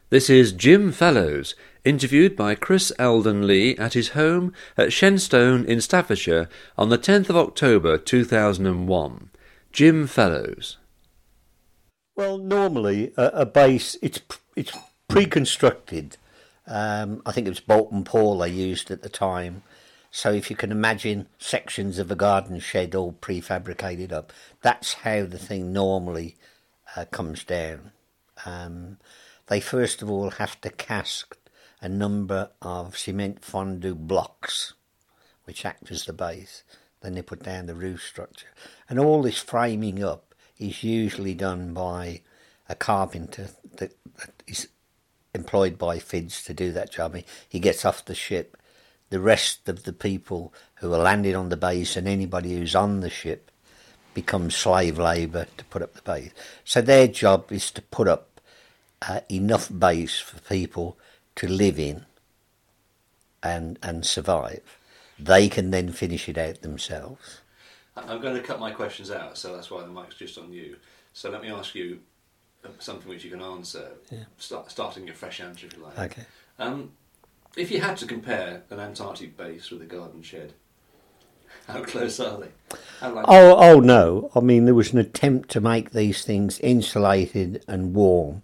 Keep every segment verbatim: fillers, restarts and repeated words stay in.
This is Jim Fellows, interviewed by Chris Eldon Lee at his home at Shenstone in Staffordshire on the tenth of October two thousand one. Jim Fellows. Well, normally a, a base, it's it's pre-constructed. Um, I think it was Bolton Paul they used at the time. So if you can imagine sections of a garden shed all prefabricated up, that's how the thing normally uh, comes down. Um, they first of all have to cast a number of cement fondue blocks, which act as the base. Then they put down the roof structure. And all this framing up is usually done by a carpenter that, that is employed by F I D S to do that job. He gets off the ship. The rest of the people who are landed on the base and anybody who's on the ship becomes slave labour to put up the base. So their job is to put up uh, enough base for people to live in and and survive. They can then finish it out themselves. I'm going to cut my questions out, so that's why the mic's just on you. So let me ask you something which you can answer, yeah. Start, starting a fresh answer if you like. Okay. Um, if you had to compare an Antarctic base with a garden shed, how close are they? How like oh, oh no. I mean, there was an attempt to make these things insulated and warm,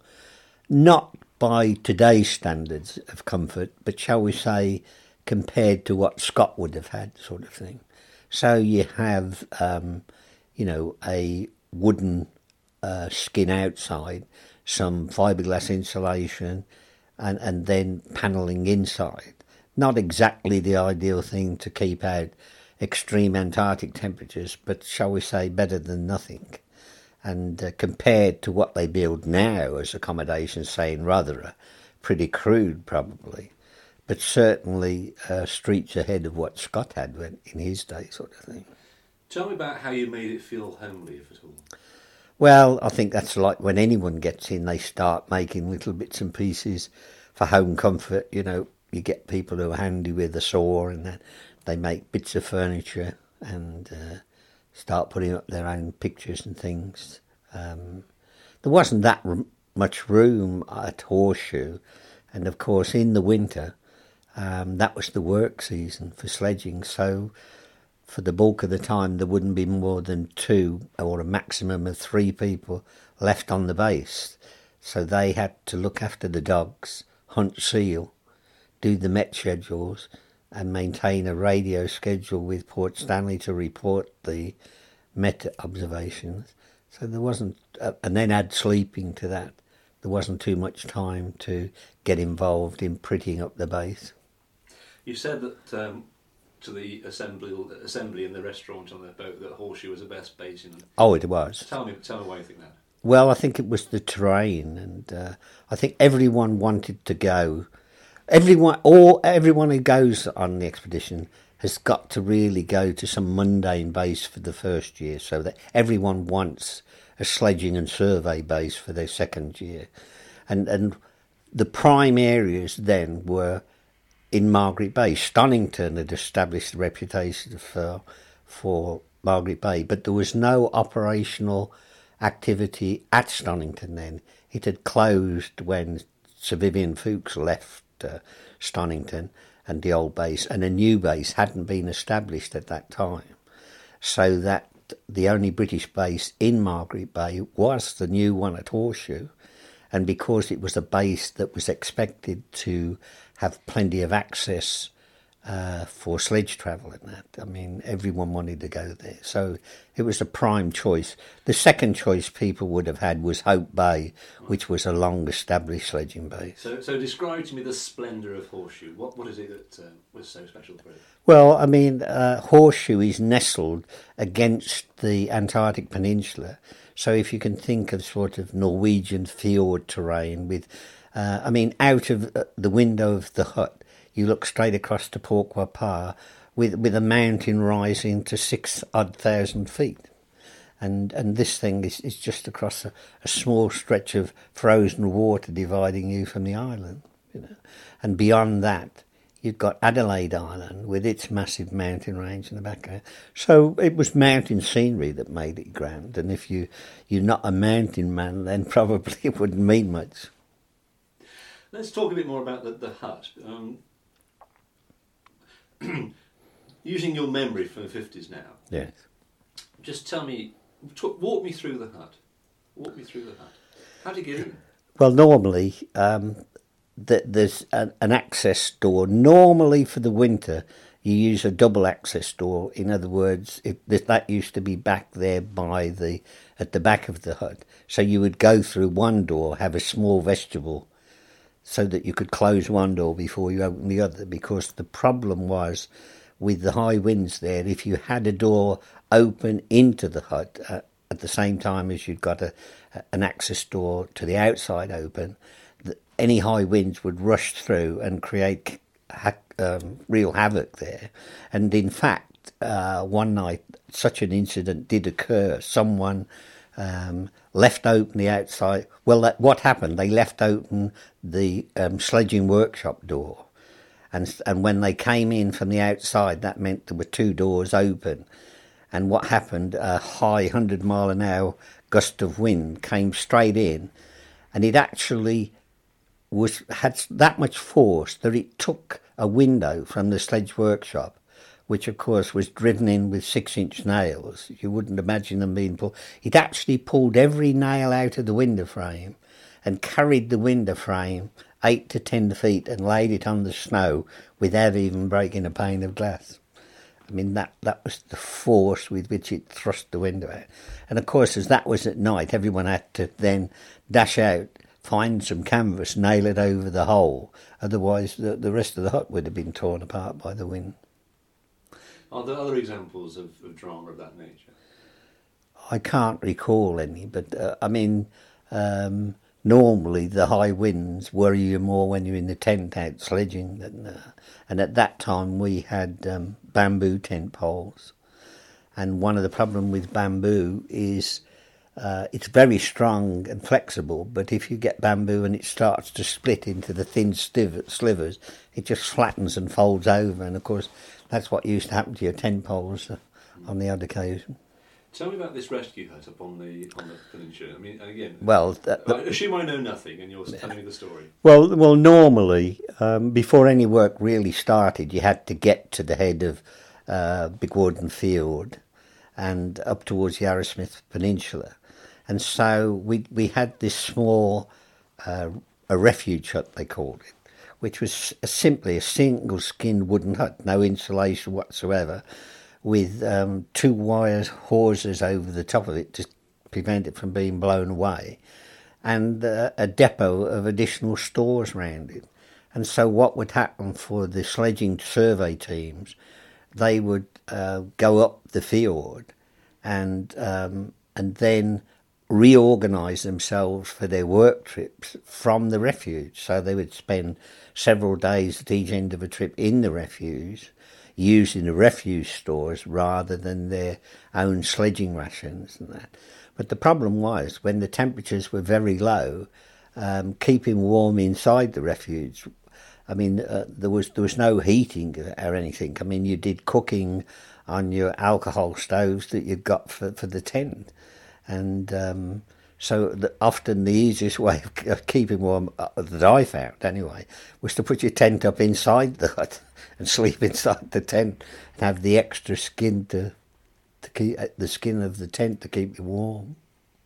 not by today's standards of comfort, but shall we say compared to what Scott would have had, sort of thing. So you have, um, you know, a wooden uh, skin outside, some fiberglass insulation, and, and then panelling inside. Not exactly the ideal thing to keep out extreme Antarctic temperatures, but shall we say better than nothing. And uh, compared to what they build now as accommodation, say in Rothera, pretty crude probably, but certainly uh, streets ahead of what Scott had when, in his day, sort of thing. Tell me about how you made it feel homely, if at all. Well, I think that's like when anyone gets in, they start making little bits and pieces for home comfort. You know, you get people who are handy with a saw and that they make bits of furniture and uh, start putting up their own pictures and things. Um, there wasn't that r- much room at Horseshoe, and of course in the winter, um, that was the work season for sledging, so for the bulk of the time there wouldn't be more than two or a maximum of three people left on the base. So they had to look after the dogs, hunt seal, do the Met schedules, and maintain a radio schedule with Port Stanley to report the Met observations. So there wasn't, uh, and then add sleeping to that. There wasn't too much time to get involved in prettying up the base. You said that um, to the assembly, assembly in the restaurant on the boat that Horseshoe was the best base in. Oh, it was. Tell me, tell me why you think that. Well, I think it was the terrain, and uh, I think everyone wanted to go. Everyone, or everyone who goes on the expedition has got to really go to some mundane base for the first year, so that everyone wants a sledging and survey base for their second year. And and the prime areas then were in Margaret Bay. Stonington had established a reputation for, for Margaret Bay, but there was no operational activity at Stonington then. It had closed when Sir Vivian Fuchs left uh, Stonington and the old base, and a new base hadn't been established at that time. So that the only British base in Margaret Bay was the new one at Horseshoe, and because it was a base that was expected to have plenty of access uh, for sledge travel and that, I mean, everyone wanted to go there. So it was a prime choice. The second choice people would have had was Hope Bay, which was a long-established sledging base. So, so describe to me the splendour of Horseshoe. What, what is it that uh, was so special for it? Well, I mean, uh, Horseshoe is nestled against the Antarctic Peninsula. So if you can think of sort of Norwegian fjord terrain with, uh, I mean, out of the window of the hut, you look straight across to Port Quapar with with a mountain rising to six odd thousand feet. And and this thing is, is just across a, a small stretch of frozen water dividing you from the island, you know. And beyond that, you've got Adelaide Island with its massive mountain range in the background. So it was mountain scenery that made it grand. And if you, you're not a mountain man, then probably it wouldn't mean much. Let's talk a bit more about the, the hut. Um, using your memory from the fifties now, Yes. just tell me, talk, walk me through the hut. Walk me through the hut. How do you get in? Well, normally um, th- there's an, an access door. Normally for the winter, you use a double access door. In other words, if that used to be back there by the at the back of the hut. So you would go through one door, have a small vestibule, so that you could close one door before you open the other. Because the problem was with the high winds there, if you had a door open into the hut uh, at the same time as you'd got a, an access door to the outside open, the, any high winds would rush through and create ha- um, real havoc there. And in fact, uh, one night such an incident did occur. Someone um, left open the outside. Well, that, what happened? They left open the um, sledging workshop door. And, and when they came in from the outside, that meant there were two doors open. And what happened, a high one hundred mile an hour gust of wind came straight in, and it actually was had that much force that it took a window from the sledge workshop, which of course was driven in with six-inch nails. You wouldn't imagine them being pulled. It actually pulled every nail out of the window frame and carried the window frame eight to ten feet and laid it on the snow without even breaking a pane of glass. I mean, that, that was the force with which it thrust the window out. And of course, as that was at night, everyone had to then dash out, find some canvas, nail it over the hole. Otherwise, the, the rest of the hut would have been torn apart by the wind. Are there other examples of, of drama of that nature? I can't recall any, but uh, I mean, um, normally the high winds worry you more when you're in the tent out sledging. Than, uh, and at that time we had um, bamboo tent poles. And one of the problems with bamboo is uh, it's very strong and flexible, but if you get bamboo and it starts to split into the thin stiv- slivers, it just flattens and folds over. And of course, that's what used to happen to your tent poles uh, on the odd occasion. Tell me about this rescue hut up on the on the peninsula. I mean, and again, well, th- I assume I know nothing, and you're telling me the story. Well, well, normally, um, before any work really started, you had to get to the head of uh, Big Warden Fiord and up towards the Arrowsmith Peninsula, and so we we had this small uh, a refuge hut, they called it, which was a, simply a single skinned wooden hut, no insulation whatsoever, with um, two wire hawsers over the top of it to prevent it from being blown away, and uh, a depot of additional stores round it. And so what would happen for the sledging survey teams, they would uh, go up the fjord and um, and then reorganise themselves for their work trips from the refuge. So they would spend several days at each end of a trip in the refuge, using the refuse stores rather than their own sledging rations and that. But the problem was, when the temperatures were very low, um, keeping warm inside the refuge, I mean, uh, there was there was no heating or anything. I mean, you did cooking on your alcohol stoves that you'd got for, for the tent. And um, so the, often the easiest way of, of keeping warm, uh, that I found anyway, was to put your tent up inside the hut and sleep inside the tent and have the extra skin to to keep the skin of the tent to keep you warm.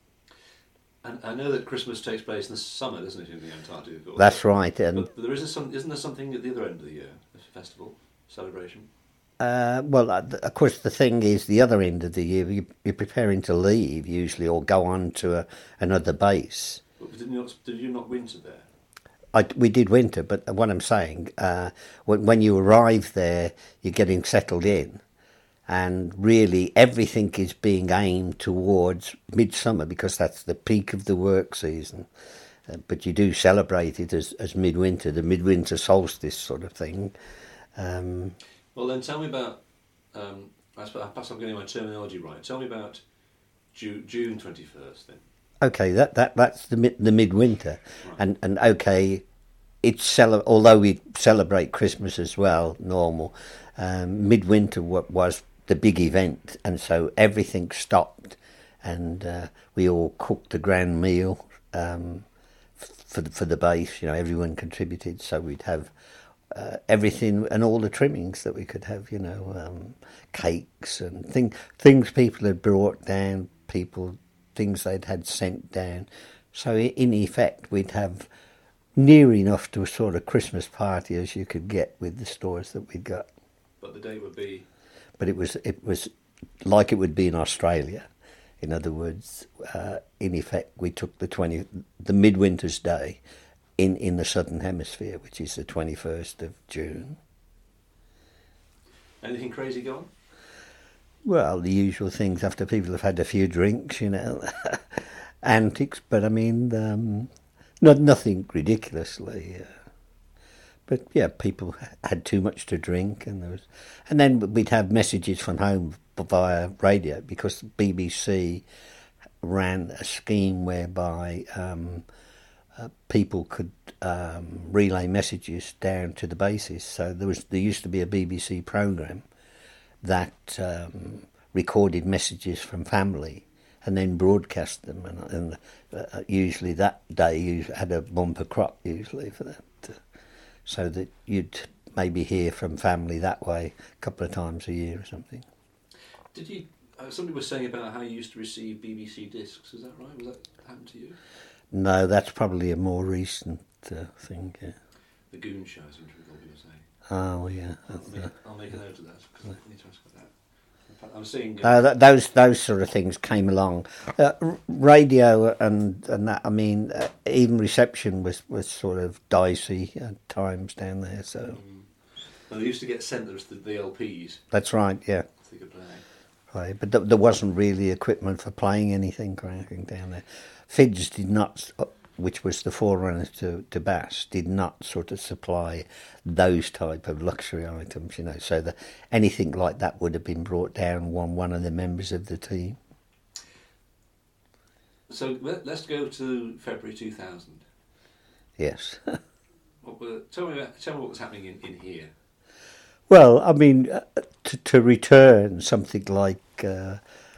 And I know that Christmas takes place in the summer, doesn't it, in the Antarctic? That's right. And but, but there isn't some, isn't there something at the other end of the year, a festival, celebration? Uh, well, uh, of course, the thing is, the other end of the year, you, you're preparing to leave usually, or go on to a, another base. But did you not, did you not winter there? I, we did winter, but what I'm saying, uh, when, when you arrive there, you're getting settled in, and really everything is being aimed towards midsummer because that's the peak of the work season. Uh, but you do celebrate it as, as midwinter, the midwinter solstice sort of thing. Um, well, then tell me about, um, I suppose perhaps I'm getting my terminology right, tell me about June, June twenty-first then. Okay, that, that that's the mid, the midwinter, right. and and okay, it's cele- although we celebrate Christmas as well, normal. Um, midwinter was the big event, and so everything stopped, and uh, we all cooked a grand meal um, f- for the, for the base. You know, everyone contributed, so we'd have uh, everything and all the trimmings that we could have. You know, um, cakes and thing, things people had brought down, people things they'd had sent down. So in effect, we'd have near enough to a sort of Christmas party as you could get with the stores that we'd got. But the day would be. But it was it was like it would be in Australia. In other words, uh, in effect, we took the twenty the midwinter's day in, in the southern hemisphere, which is the twenty first of June. Anything crazy going? Well, the usual things after people have had a few drinks, you know, antics. But I mean, um, not nothing ridiculously. Uh, but yeah, people had too much to drink, and there was, and then we'd have messages from home via radio, because the B B C ran a scheme whereby um, uh, people could um, relay messages down to the bases. So there was there used to be a B B C programme that um, recorded messages from family and then broadcast them, and, and uh, usually that day you had a bumper crop usually for that, uh, so that you'd maybe hear from family that way a couple of times a year or something. Did you? Uh, somebody was saying about how you used to receive B B C discs. Is that right? Was that happened to you? No, that's probably a more recent uh, thing. Yeah. The Goon Show, I seem to recall you were saying. Oh yeah. I'll make, I'll make a note of that because I need to ask about that. I'm seeing. Uh, uh, th- those those sort of things came along. Uh, r- radio and and that. I mean, uh, even reception was, was sort of dicey at times down there. So. Mm. Well, they used to get sent those the, the L Ps. That's right. Yeah. They could play. Right, but th- there wasn't really equipment for playing anything or anything down there. Fidge did not, which was the forerunner to, to bass, did not sort of supply those type of luxury items, you know, so that anything like that would have been brought down on one of the members of the team. So let, let's go to February two thousand. Yes. What were, tell me about, tell me what was happening in, in here. Well, I mean, uh, to, to return something like uh,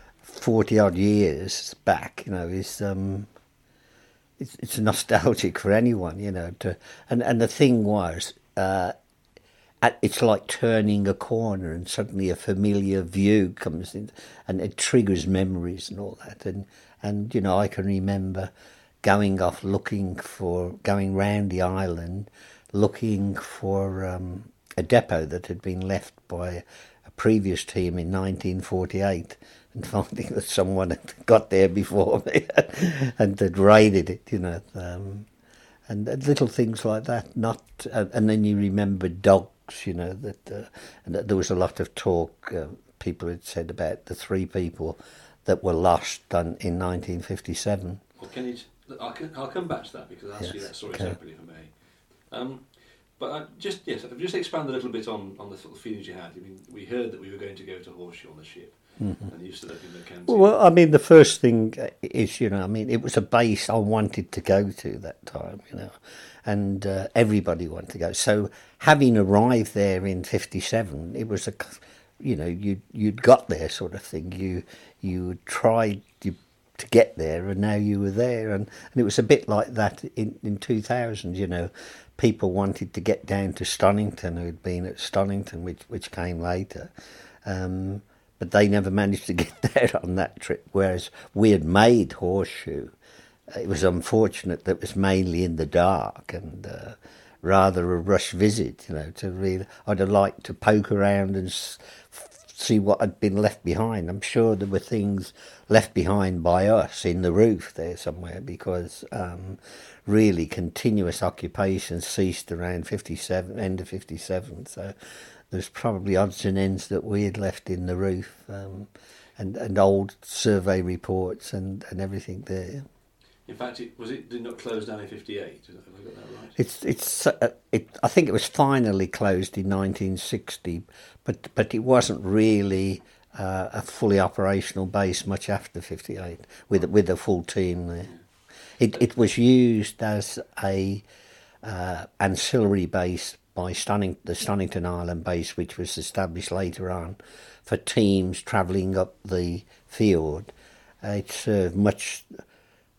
forty odd years back, you know, is um, it's, it's nostalgic for anyone, you know. To and and the thing was, uh, at, it's like turning a corner, and suddenly a familiar view comes in, and it triggers memories and all that. And and you know, I can remember going off looking for, going round the island, looking for. Um, a depot that had been left by a previous team in nineteen forty-eight, and finding that someone had got there before me and had raided it, you know, um, and little things like that. Not, uh, and then you remember dogs, you know, that, uh, and that there was a lot of talk. Uh, people had said about the three people that were lost on, in nineteen fifty-seven. Well, can you? I'll, I'll come back to that because I'll ask Yes, you that story okay. separately if I may. Um, But I just yes, I've just expand a little bit on, on the sort of feelings you had. I mean, we heard that we were going to go to Horseshoe on the ship, mm-hmm. and you used to live in the county. Well, I mean, the first thing is, you know, I mean, it was a base I wanted to go to that time, you know, and uh, everybody wanted to go. So having arrived there in fifty-seven, it was a, you know, you you'd got there sort of thing. You you tried you, to get there, and now you were there, and, and it was a bit like that in in two thousand, you know. People wanted to get down to Stonington, who'd been at Stonington, which which came later, um, but they never managed to get there on that trip. Whereas we had made Horseshoe. It was unfortunate that it was mainly in the dark and uh, rather a rush visit. You know, to really, I'd have liked to poke around and s- see what had been left behind. I'm sure there were things left behind by us in the roof there somewhere, because um, really continuous occupation ceased around fifty-seven, end of fifty-seven. So there's probably odds and ends that we had left in the roof, um, and, and old survey reports and, and everything there. In fact, it was it did not close down in fifty-eight. Have I got that right? It's it's uh, it. I think it was finally closed in nineteen sixty, but but it wasn't really uh, a fully operational base much after fifty-eight with with a full team there. It it was used as a uh, ancillary base by Stonington, the Stonington Island base, which was established later on for teams travelling up the field. Uh, it served much.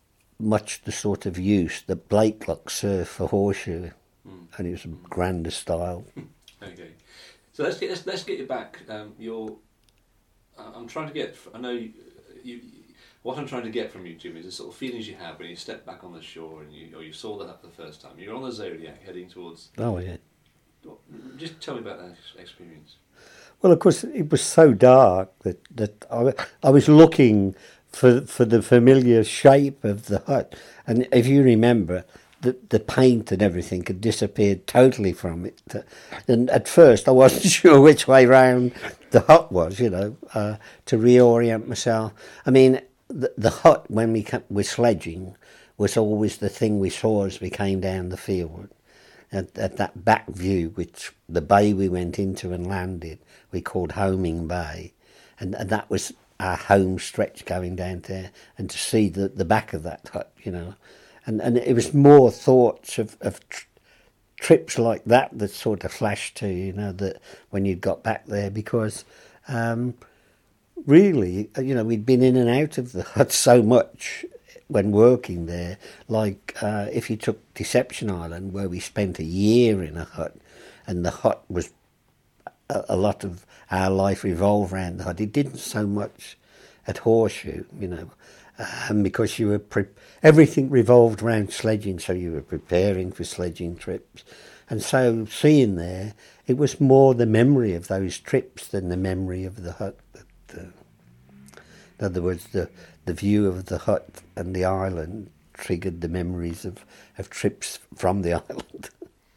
much the sort of use that Blakelock served for Horseshoe, mm. and it was a grander style. Okay, so let's get let's, let's get you back. Um, your, I'm trying to get. I know you, you. What I'm trying to get from you, Jim, is the sort of feelings you have when you step back on the shore and you, or you saw that for the first time. You're on the Zodiac heading towards. Oh yeah. Just tell me about that experience. Well, of course, it was so dark that that I, I was looking for for the familiar shape of the hut, and if you remember, the the paint and everything had disappeared totally from it. And at first, I wasn't sure which way round the hut was, you know, uh, to reorient myself. I mean, the, the hut when we were sledging was always the thing we saw as we came down the field. At, at that back view, which the bay we went into and landed, we called Homing Bay, and, and that was our home stretch going down there, and to see the, the back of that hut, you know, and and it was more thoughts of, of tr- trips like that that sort of flashed to you, you know, that when you got back there, because um, really, you know, we'd been in and out of the hut so much when working there, like uh, if you took Deception Island, where we spent a year in a hut, and the hut was a, a lot of our life revolved around the hut. It didn't so much at Horseshoe, you know, um, because you were pre- everything revolved around sledging, so you were preparing for sledging trips, and so seeing there, it was more the memory of those trips than the memory of the hut. That, uh, in other words, the the view of the hut and the island triggered the memories of, of trips from the island.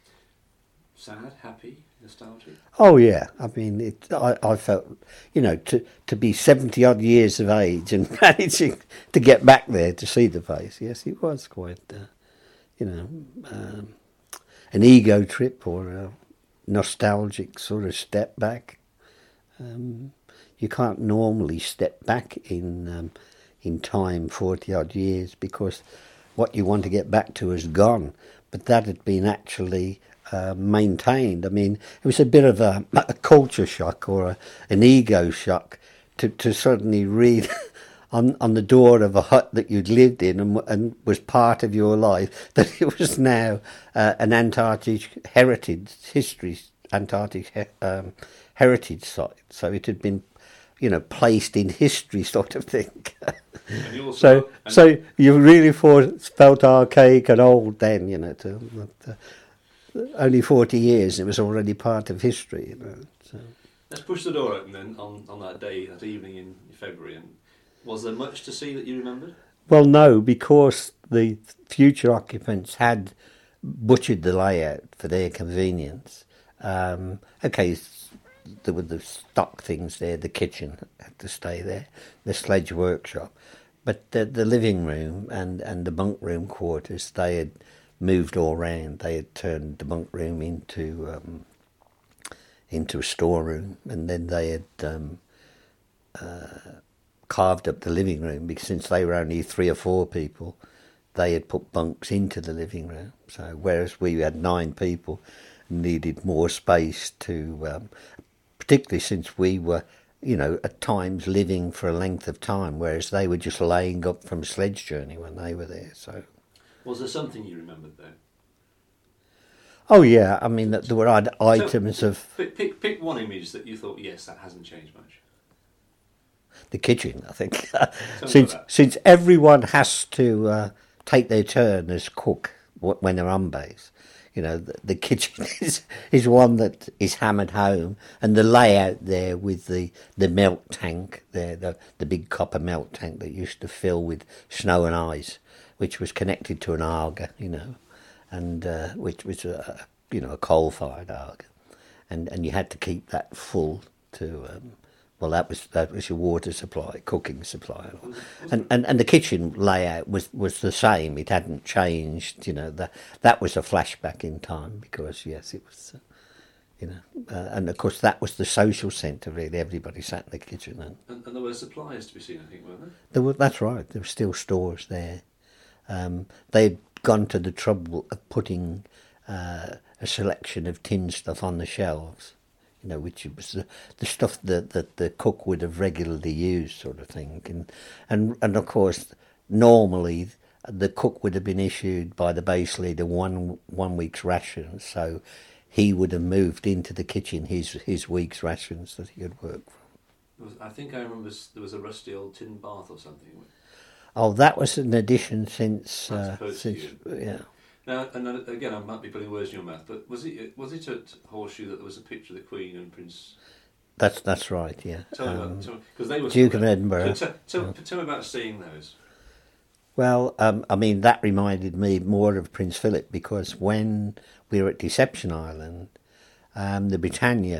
Sad, happy, nostalgic? Oh yeah, I mean, it, I, I felt, you know, to, to be seventy odd years of age and managing to get back there to see the place, yes, it was quite, uh, you know, um, an ego trip or a nostalgic sort of step back. Um, you can't normally step back in... Um, in time, forty odd years, because what you want to get back to is gone. But that had been actually uh, maintained. I mean, it was a bit of a, a culture shock or a, an ego shock to, to suddenly read on, on the door of a hut that you'd lived in and, and was part of your life that it was now uh, an Antarctic heritage history, Antarctic he, um, heritage site. So it had been, you know, placed in history, sort of thing. so, so you really thought, felt archaic and old then, you know. To, uh, only forty years, it was already part of history, you know. So. Let's push the door open then on, on that day, that evening in February. And was there much to see that you remembered? Well, no, because the future occupants had butchered the layout for their convenience. Um, okay. There were the stock things there, the kitchen had to stay there, the sledge workshop. But the, the living room and, and the bunk room quarters, they had moved all round. They had turned the bunk room into um, into a storeroom, and then they had um, uh, carved up the living room, because since they were only three or four people, they had put bunks into the living room. So whereas we had nine people, needed more space to... Um, particularly since we were, you know, at times living for a length of time, whereas they were just laying up from a sledge journey when they were there. So, was there something you remembered there? Oh yeah, I mean, there were items so, of... Pick, pick, pick one image that you thought, yes, that hasn't changed much. The kitchen, I think. since since everyone has to uh, take their turn as cook when they're on base. You know, the, the kitchen is, is one that is hammered home, and the layout there with the, the melt tank there, the, the big copper melt tank that used to fill with snow and ice, which was connected to an Aga, you know, and uh, which was a, you know, a coal-fired Aga, and and you had to keep that full to. Um, Well, that was that was your water supply, cooking supply, and and, and the kitchen layout was, was the same. It hadn't changed. You know, that that was a flashback in time, because yes, it was. Uh, you know, uh, and of course that was the social centre. Really, everybody sat in the kitchen, and, and, and there were supplies to be seen, I think, weren't there? There were. That's right. There were still stores there. Um, they'd gone to the trouble of putting uh, a selection of tin stuff on the shelves. You know, which was the, the stuff that, that the cook would have regularly used, sort of thing. And and, and of course, normally the cook would have been issued by the base leader one one week's rations, so he would have moved into the kitchen his his week's rations that he had worked from. I think I remember there was a rusty old tin bath or something. Oh, that was an addition since uh, since yeah. Now, and again, I might be putting words in your mouth, but was it was it at Horseshoe that there was a picture of the Queen and Prince? That's that's right, yeah. Tell me um, about because they were Duke of Edinburgh. So, tell, yeah. tell me about seeing those. Well, um, I mean, that reminded me more of Prince Philip, because when we were at Deception Island, um, the Britannia,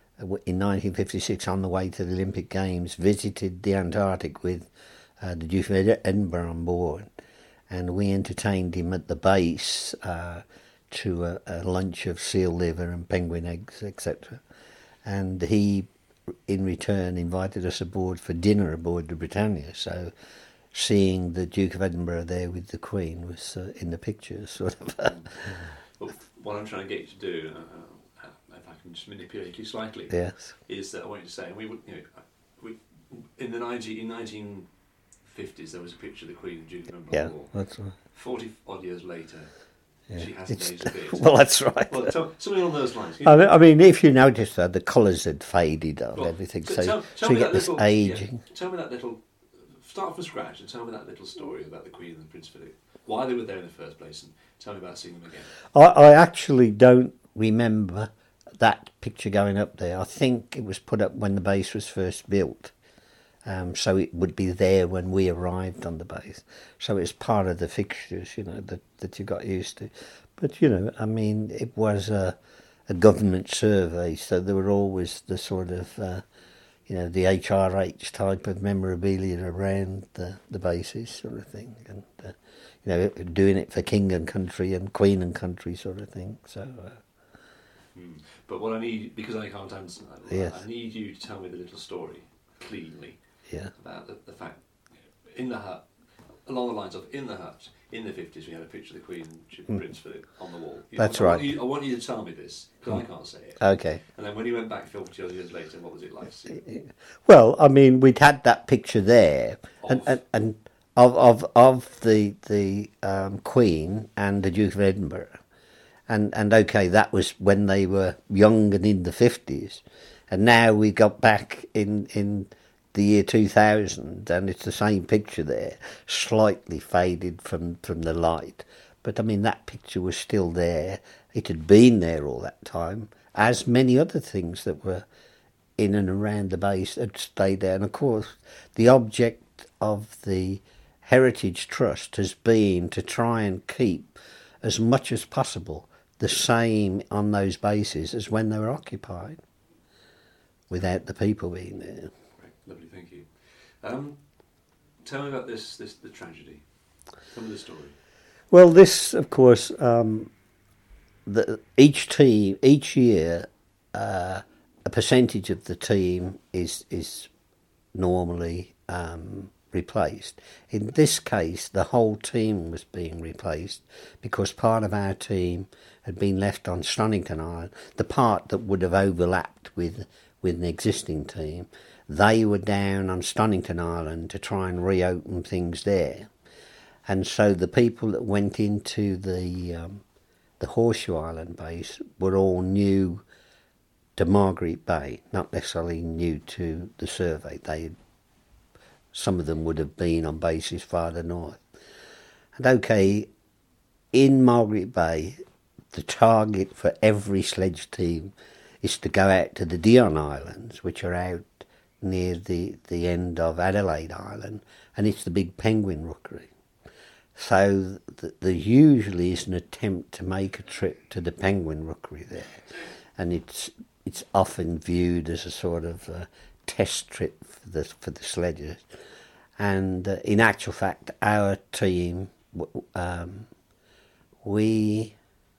in nineteen fifty-six, on the way to the Olympic Games, visited the Antarctic with uh, the Duke of Edinburgh on board, and we entertained him at the base uh, to a, a lunch of seal liver and penguin eggs, et cetera. And he, in return, invited us aboard for dinner aboard the Britannia, so seeing the Duke of Edinburgh there with the Queen was uh, in the picture, sort of. Well, what I'm trying to get you to do, uh, if I can just manipulate you slightly, yes, is that I want you to say, we would, you know, we, in the nineteen, in nineteen fifties there was a picture of the Queen and Duke of Edinburgh. Yeah, War. that's right. Forty odd years later, yeah. she hasn't aged a bit. Well, that's right. Well, tell, something along those lines. I mean, I mean, if you notice that the colours had faded on well, everything, so, tell, so tell you get this little, ageing. Yeah, tell me that little. Start from scratch and tell me that little story about the Queen and Prince Philip. Why they were there in the first place, and tell me about seeing them again. I, I actually don't remember that picture going up there. I think it was put up when the base was first built, um, so it would be there when we arrived on the base. So it's part of the fixtures, you know, that, that you got used to. But, you know, I mean, it was a, a government survey, so there were always the sort of... Uh, you know, the H R H type of memorabilia around the, the bases sort of thing. And, uh, you know, doing it for king and country and queen and country sort of thing. So, uh, mm. But what I need, because I can't answer that, yes. I need you to tell me the little story, cleanly, yeah. about the, the fact, in the hut, along the lines of, in the hut, in the fifties, we had a picture of the Queen and mm. Prince Philip on the wall. You That's know, I right. Want you, I want you to tell me this, because mm. I can't say it. Okay. And then when you went back forty years later, what was it like to see? Well, I mean, we'd had that picture there, of. and, and, and of of of the the um, Queen and the Duke of Edinburgh, and and okay, that was when they were young and in the fifties, and now we got back in in the year two thousand, and it's the same picture there, slightly faded from from the light, but I mean that picture was still there. It had been there all that time, as many other things that were in and around the base had stayed there. And of course, the object of the Heritage Trust has been to try and keep as much as possible the same on those bases as when they were occupied, without the people being there. Right, lovely, thank you. Um, tell me about this, this the tragedy. Tell me the story. Well, this, of course, um, the, each team, each year, uh, a percentage of the team is is normally um, replaced. In this case, the whole team was being replaced because part of our team had been left on Stonnington Island. The part that would have overlapped with with an existing team, they were down on Stonnington Island to try and reopen things there. And so the people that went into the um, the Horseshoe Island base were all new to Marguerite Bay, not necessarily new to the survey. They had, some of them would have been on bases farther north. And okay, in Marguerite Bay, the target for every sledge team is to go out to the Dion Islands, which are out near the, the end of Adelaide Island, and it's the big penguin rookery. So th- there usually is an attempt to make a trip to the penguin rookery there, and it's it's often viewed as a sort of uh, test trip for the for the sledgers. And uh, in actual fact, our team, um, we,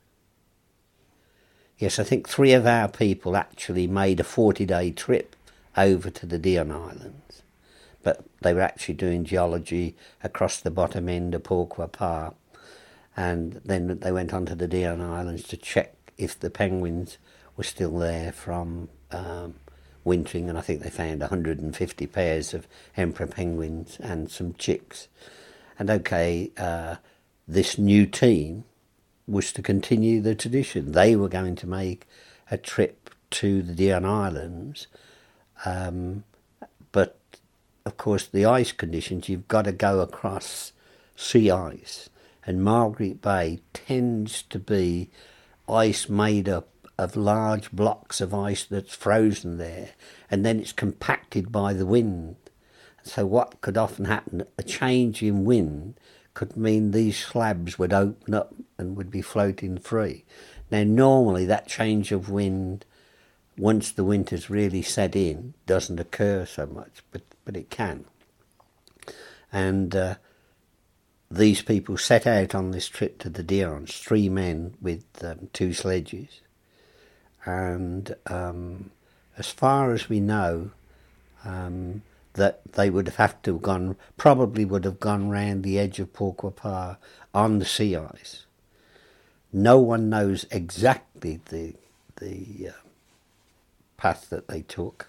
yes, I think three of our people actually made a forty-day trip over to the Dion Islands, but they were actually doing geology across the bottom end of Porqua Pa, and then they went on to the Dion Islands to check if the penguins were still there from um, wintering, and I think they found one hundred fifty pairs of emperor penguins and some chicks. And okay, uh, this new team was to continue the tradition. They were going to make a trip to the Dion Islands, um, but of course the ice conditions, you've got to go across sea ice, and Margaret Bay tends to be ice made up of large blocks of ice that's frozen there, and then it's compacted by the wind. So what could often happen, a change in wind could mean these slabs would open up and would be floating free. Now normally that change of wind, once the winter's really set in, doesn't occur so much, but, but it can. And uh, these people set out on this trip to the Dions, three men with um, two sledges. And um, as far as we know, um, that they would have had to have gone, probably would have gone round the edge of Pourquoi on the sea ice. No one knows exactly the the uh, path that they took.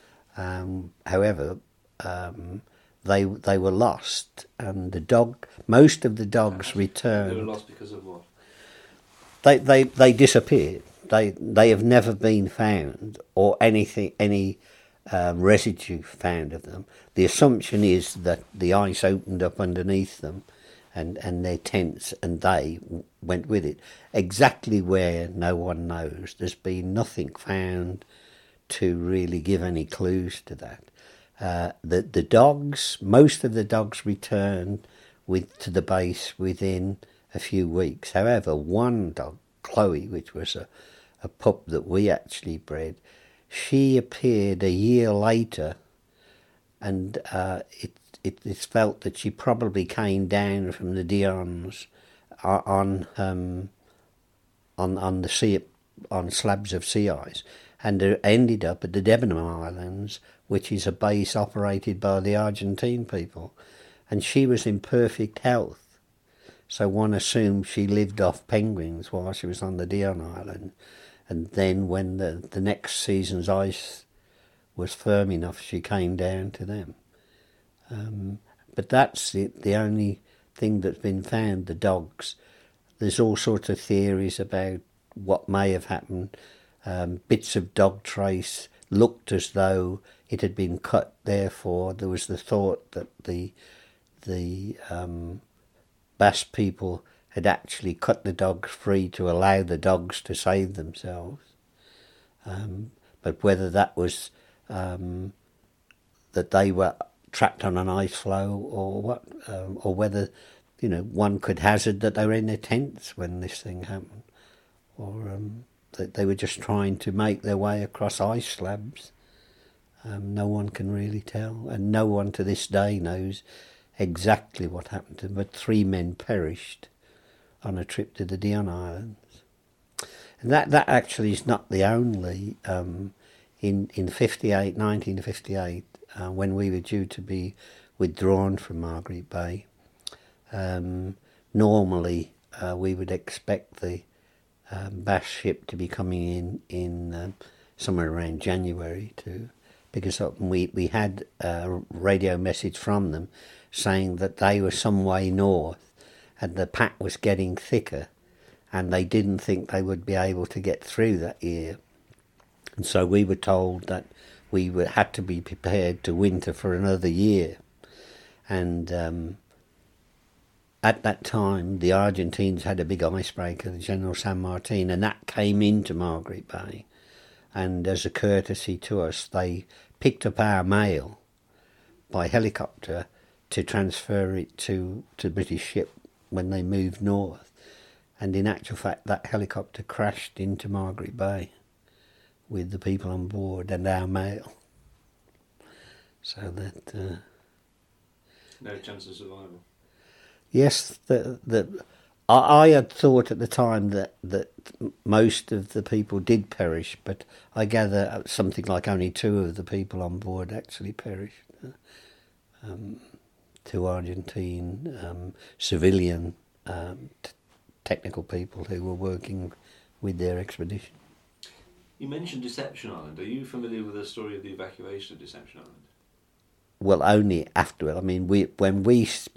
Um, however, um, they they were lost, and the dog, most of the dogs returned. They were lost because of what? They they they disappeared. They they have never been found, or anything any. Uh, residue found of them. The assumption is that the ice opened up underneath them, and, and their tents and they w- went with it. Exactly where, no one knows. There's been nothing found to really give any clues to that. Uh, the the dogs, most of the dogs returned with to the base within a few weeks. However, one dog, Chloe, which was a, a pup that we actually bred, she appeared a year later, and uh, it, it it's felt that she probably came down from the Dions on um, on on the sea on slabs of sea ice, and ended up at the Debenham Islands, which is a base operated by the Argentine people, and she was in perfect health, so one assumed she lived off penguins while she was on the Dion Island. And then when the, the next season's ice was firm enough, she came down to them. Um, but that's the, the only thing that's been found, the dogs. There's all sorts of theories about what may have happened. Um, bits of dog trace looked as though it had been cut, therefore there was the thought that the, the um, Basque people had actually cut the dogs free to allow the dogs to save themselves. Um, but whether that was um, that they were trapped on an ice floe or what, um, or whether, you know, one could hazard that they were in their tents when this thing happened, or um, that they were just trying to make their way across ice slabs. Um, no one can really tell, and no one to this day knows exactly what happened to them, but three men perished on a trip to the Dion Islands. And that, that actually is not the only. Um, in in fifty-eight, nineteen fifty-eight, uh, when we were due to be withdrawn from Margaret Bay, um, normally uh, we would expect the um, Basque ship to be coming in in uh, somewhere around January to pick us up. And we, we had a radio message from them saying that they were some way north, and the pack was getting thicker, and they didn't think they would be able to get through that year. And so we were told that we were, had to be prepared to winter for another year. And um, at that time, the Argentines had a big icebreaker, the General San Martin, and that came into Margaret Bay. And as a courtesy to us, they picked up our mail by helicopter to transfer it to, to the British ship when they moved north. And in actual fact, that helicopter crashed into Margaret Bay with the people on board and our mail. So that... Uh, no chance of survival. Yes, the, the, I, I had thought at the time that, that most of the people did perish, but I gather something like only two of the people on board actually perished. Um, two Argentine um, civilian um, t- technical people who were working with their expedition. You mentioned Deception Island. Are you familiar with the story of the evacuation of Deception Island? Well, only afterward. I mean, we when we spent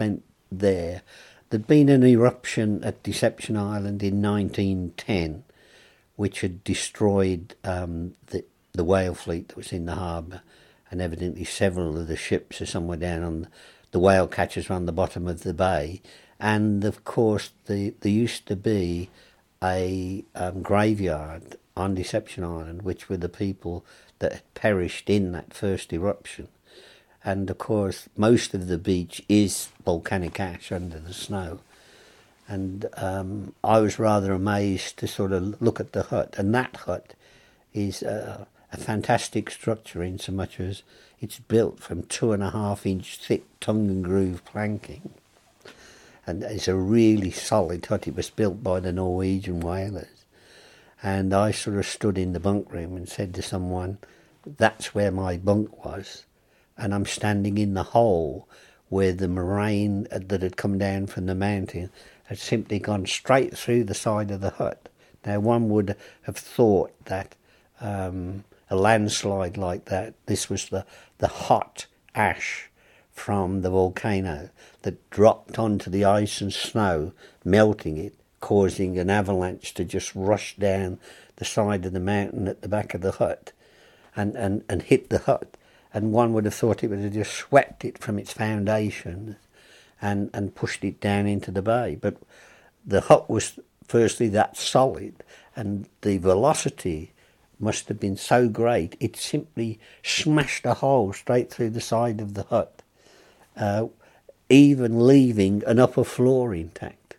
there. There'd been an eruption at Deception Island in nineteen ten, which had destroyed um, the, the whale fleet that was in the harbour, and evidently several of the ships are somewhere down on the, the whale catchers on the bottom of the bay. And of course, the, there used to be a um, graveyard on Deception Island, which were the people that had perished in that first eruption. And of course, most of the beach is volcanic ash under the snow. And um, I was rather amazed to sort of look at the hut. And that hut is uh, a fantastic structure in so much as it's built from two and a half inch thick tongue and groove planking. And it's a really solid hut. It was built by the Norwegian whalers. And I sort of stood in the bunk room and said to someone, that's where my bunk was. And I'm standing in the hole where the moraine that had come down from the mountain had simply gone straight through the side of the hut. Now, one would have thought that um, a landslide like that, this was the, the hot ash from the volcano that dropped onto the ice and snow, melting it, causing an avalanche to just rush down the side of the mountain at the back of the hut and, and, and hit the hut. And one would have thought it would have just swept it from its foundation and, and pushed it down into the bay. But the hut was firstly that solid, and the velocity must have been so great, it simply smashed a hole straight through the side of the hut, uh, even leaving an upper floor intact.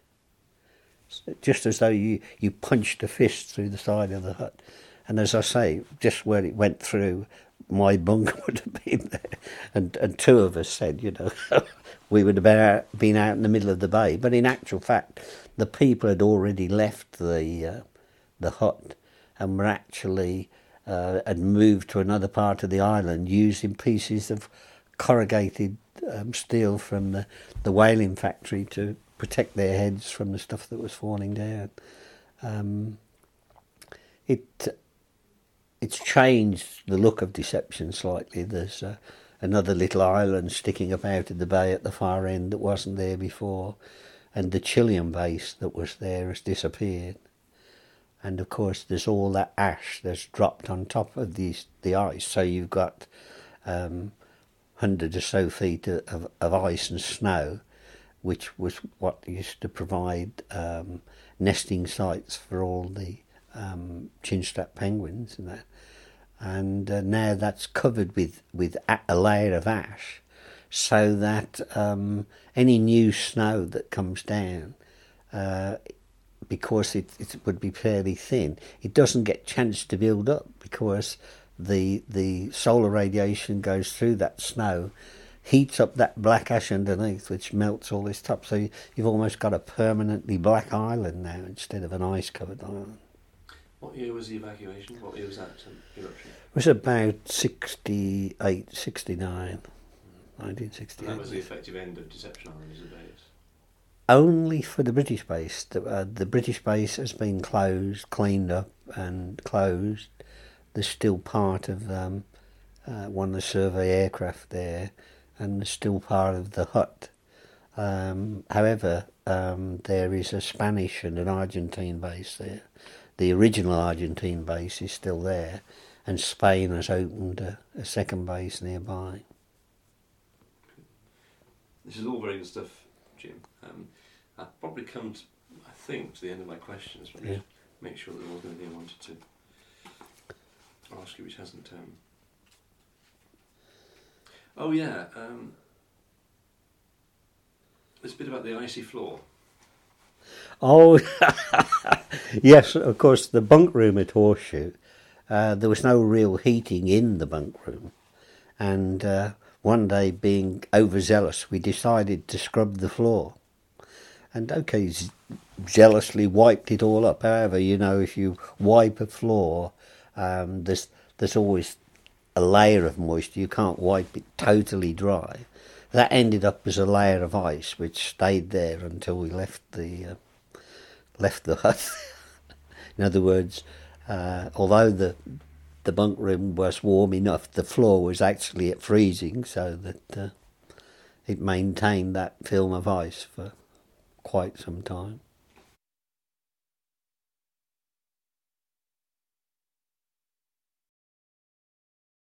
Just as though you, you punched a fist through the side of the hut. And as I say, just where it went through, my bunk would have been there. And, and two of us said, you know, we would have been out, been out in the middle of the bay. But in actual fact, the people had already left the uh, the hut and were actually uh, had moved to another part of the island using pieces of corrugated um, steel from the, the whaling factory to protect their heads from the stuff that was falling down. Um, it it's changed the look of Deception slightly. There's uh, another little island sticking up out of the bay at the far end that wasn't there before, and the Chilean base that was there has disappeared. And of course there's all that ash that's dropped on top of the, the ice, so you've got um, hundreds or so feet of, of ice and snow, which was what used to provide um, nesting sites for all the um, chinstrap penguins and that. And uh, now that's covered with, with a layer of ash, so that um, any new snow that comes down, uh, because it, it would be fairly thin, it doesn't get chance to build up because the the solar radiation goes through that snow, heats up that black ash underneath, which melts all this top. So you, you've almost got a permanently black island now instead of an ice-covered island. What year was the evacuation? What year was that um, eruption? It was about sixty-eight, sixty-nine, nineteen sixty-eight. And that was the effective end of Deception Island, is it? Only for the British base. The, uh, the British base has been closed, cleaned up and closed. There's still part of um, uh, one of the survey aircraft there, and there's still part of the hut. Um, however, um, there is a Spanish and an Argentine base there. The original Argentine base is still there, and Spain has opened a, a second base nearby. This is all very good stuff, Jim. Um, I've probably come, to, I think, to the end of my questions, but yeah. Make sure that there was anything I wanted to ask you which hasn't... Um... Oh yeah, um, this bit about the icy floor. Oh, yes, of course, the bunk room at Horseshoe, uh, there was no real heating in the bunk room, and uh, one day, being overzealous, we decided to scrub the floor. And okay, z- zealously wiped it all up. However, you know, if you wipe a floor, um, there's there's always a layer of moisture. You can't wipe it totally dry. That ended up as a layer of ice, which stayed there until we left the uh, left the hut. In other words, uh, although the the bunk room was warm enough, the floor was actually at freezing, so that uh, it maintained that film of ice for quite some time.